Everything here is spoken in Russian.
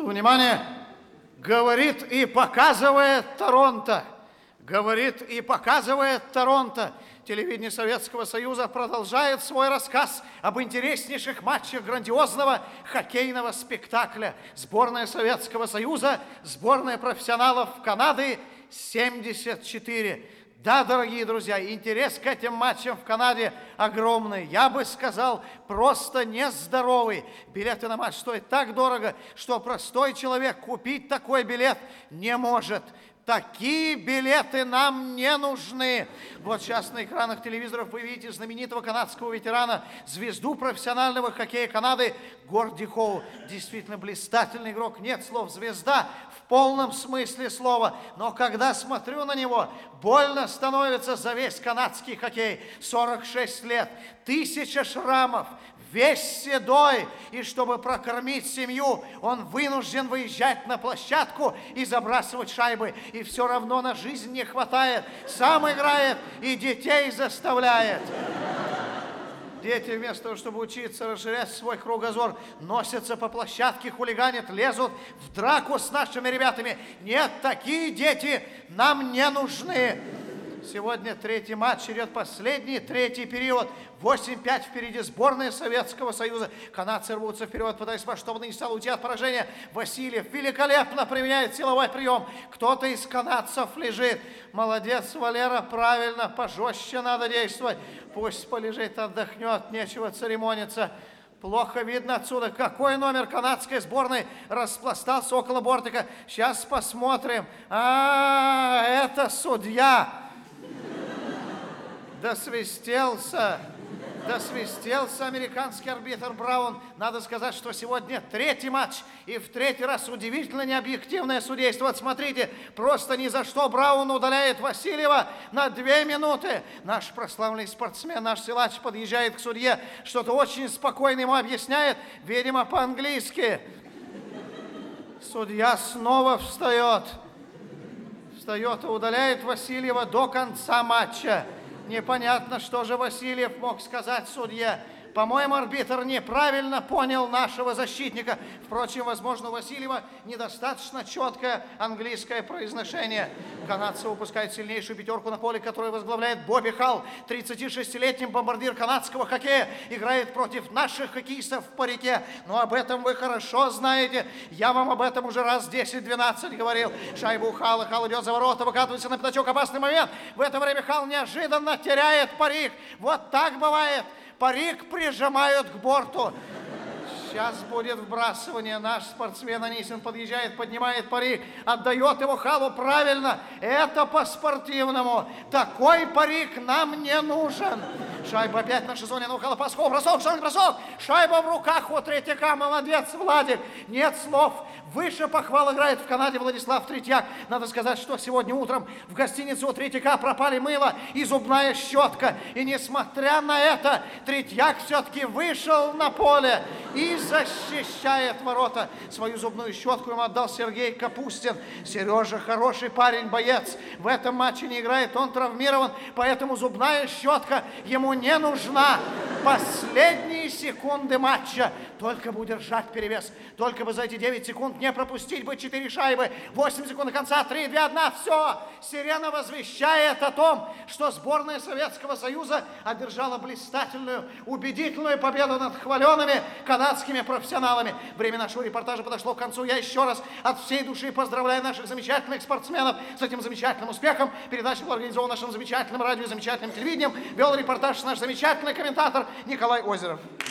Внимание! Говорит и показывает Торонто. Говорит и показывает Торонто. Телевидение Советского Союза продолжает свой рассказ об интереснейших матчах грандиозного хоккейного спектакля. Сборная Советского Союза, сборная профессионалов Канады 74. Да, дорогие друзья, интерес к этим матчам в Канаде огромный. Я бы сказал, просто нездоровый. Билеты на матч стоят так дорого, что простой человек купить такой билет не может. Такие билеты нам не нужны. Вот сейчас на экранах телевизоров вы видите знаменитого канадского ветерана, звезду профессионального хоккея Канады Горди Хоу. Действительно блистательный игрок, нет слов, звезда в полном смысле слова. Но когда смотрю на него, больно становится за весь канадский хоккей. 46 лет, 1000 шрамов, весь седой, и чтобы прокормить семью, он вынужден выезжать на площадку и забрасывать шайбы. И все равно на жизнь не хватает. Сам играет и детей заставляет. Дети вместо того, чтобы учиться, расширять свой кругозор, носятся по площадке, хулиганят, лезут в драку с нашими ребятами. Нет, такие дети нам не нужны. Сегодня третий матч, идет последний, третий период. 8-5 впереди сборная Советского Союза. Канадцы рвутся вперед, пытаясь во что бы ни стало уйти от поражения. Васильев великолепно применяет силовой прием. Кто-то из канадцев лежит. Молодец, Валера, правильно, пожестче надо действовать. Пусть полежит, отдохнет, нечего церемониться. Плохо видно отсюда, какой номер канадской сборной распластался около бортика. Сейчас посмотрим. Это судья. Досвистелся американский арбитр Браун. Надо сказать, что сегодня третий матч, и в третий раз удивительно необъективное судейство. Вот смотрите, просто ни за что Браун удаляет Васильева на 2 минуты. Наш прославленный спортсмен, наш силач подъезжает к судье, что-то очень спокойно ему объясняет, видимо, по-английски. Судья снова встает и удаляет Васильева до конца матча. Непонятно, что же Васильев мог сказать судье. По-моему, арбитр неправильно понял нашего защитника. Впрочем, возможно, у Васильева недостаточно четкое английское произношение. Канадцы выпускают сильнейшую пятерку на поле, которую возглавляет Бобби Халл. 36-летний бомбардир канадского хоккея играет против наших хоккеистов в парике. Но об этом вы хорошо знаете. Я вам об этом уже раз 10-12 говорил. Шайба у Халла. Халл идет за ворота, выкатывается на пятачок. Опасный момент. В это время Халл неожиданно теряет парик. Вот так бывает. Парик прижимают к борту. Сейчас будет вбрасывание. Наш спортсмен Анисин подъезжает, поднимает парик, отдает его Халлу правильно. Это по-спортивному. Такой парик нам не нужен. Шайба опять на шезоне. Ну, Халла, Пасков, бросок. Шайба в руках у Третьяка. Молодец, Владик. Нет слов. Выше похвал играет в Канаде Владислав Третьяк. Надо сказать, что сегодня утром в гостинице у Третьяка пропали мыло и зубная щетка. И несмотря на это, Третьяк все-таки вышел на поле и защищает ворота. Свою зубную щетку ему отдал Сергей Капустин. Сережа хороший парень, боец. В этом матче не играет, он травмирован, поэтому зубная щетка ему не нужна. Последние секунды матча. Только бы удержать перевес. Только бы за эти 9 секунд не пропустить бы 4 шайбы. 8 секунд до конца. 3, 2, 1. Все. Сирена возвещает о том, что сборная Советского Союза одержала блистательную, убедительную победу над хваленными канадскими профессионалами. Время нашего репортажа подошло к концу. Я еще раз от всей души поздравляю наших замечательных спортсменов с этим замечательным успехом. Передача была организована нашим замечательным радио, замечательным телевидением. Вел репортаж наш замечательный комментатор Николай Озеров.